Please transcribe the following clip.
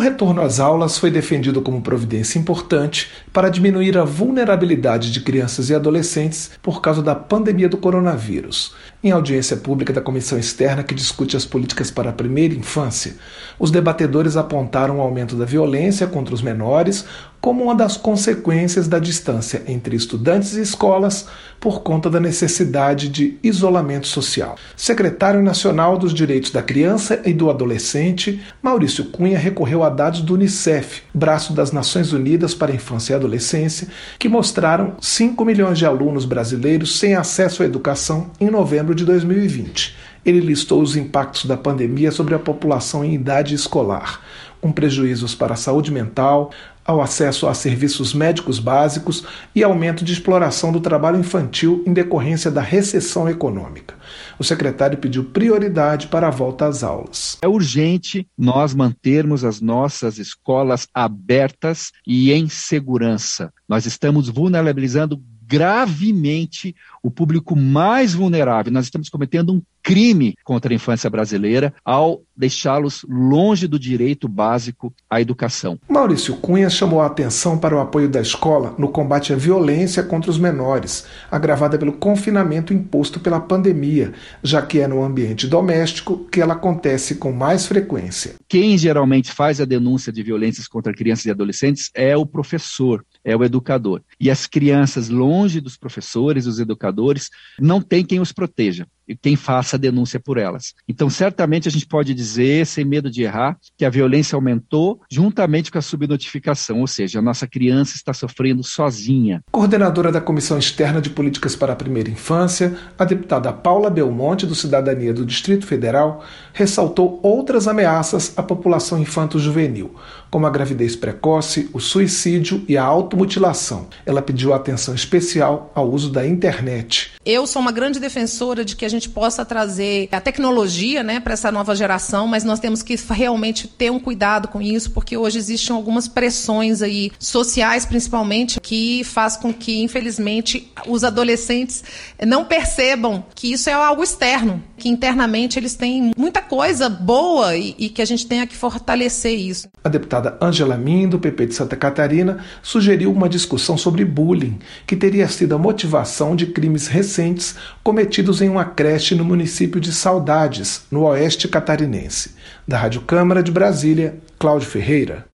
retorno às aulas foi defendido como providência importante para diminuir a vulnerabilidade de crianças e adolescentes por causa da pandemia do coronavírus. Em audiência pública da Comissão Externa que discute as políticas para a primeira infância, os debatedores apontaram o aumento da violência contra os menores como uma das consequências da distância entre estudantes e escolas por conta da necessidade de isolamento social. Secretário Nacional dos Direitos da Criança e do Adolescente, Maurício Cunha recorreu a dados do Unicef, braço das Nações Unidas para a Infância e Adolescência, que mostraram 5 milhões de alunos brasileiros sem acesso à educação em novembro de 2020. Ele listou os impactos da pandemia sobre a população em idade escolar, com prejuízos para a saúde mental, ao acesso a serviços médicos básicos e aumento de exploração do trabalho infantil em decorrência da recessão econômica. O secretário pediu prioridade para a volta às aulas. É urgente nós mantermos as nossas escolas abertas e em segurança. Nós estamos vulnerabilizando gravemente o público mais vulnerável. Nós estamos cometendo um crime contra a infância brasileira ao deixá-los longe do direito básico à educação. Maurício Cunha chamou a atenção para o apoio da escola no combate à violência contra os menores, agravada pelo confinamento imposto pela pandemia, já que é no ambiente doméstico que ela acontece com mais frequência. Quem geralmente faz a denúncia de violências contra crianças e adolescentes é o professor, é o educador. E as crianças, longe dos professores, dos educadores, não tem quem os proteja e quem faça a denúncia por elas. Então, certamente a gente pode dizer, sem medo de errar, que a violência aumentou juntamente com a subnotificação, ou seja, a nossa criança está sofrendo sozinha. Coordenadora da Comissão Externa de Políticas para a Primeira Infância, a deputada Paula Belmonte, do Cidadania do Distrito Federal, ressaltou outras ameaças à população infanto-juvenil, como a gravidez precoce, o suicídio e a automutilação. Ela pediu atenção especial ao uso da internet. Eu sou uma grande defensora de que a gente possa trazer a tecnologia, para essa nova geração, mas nós temos que realmente ter um cuidado com isso, porque hoje existem algumas pressões aí, sociais principalmente, que faz com que, infelizmente, os adolescentes não percebam que isso é algo externo, que internamente eles têm muita coisa boa e que a gente tenha que fortalecer isso. A deputada Ângela Min, do PP de Santa Catarina, sugeriu uma discussão sobre bullying, que teria sido a motivação de crimes recentes cometidos em uma creche no município de Saudades, no oeste catarinense. Da Rádio Câmara de Brasília, Cláudio Ferreira.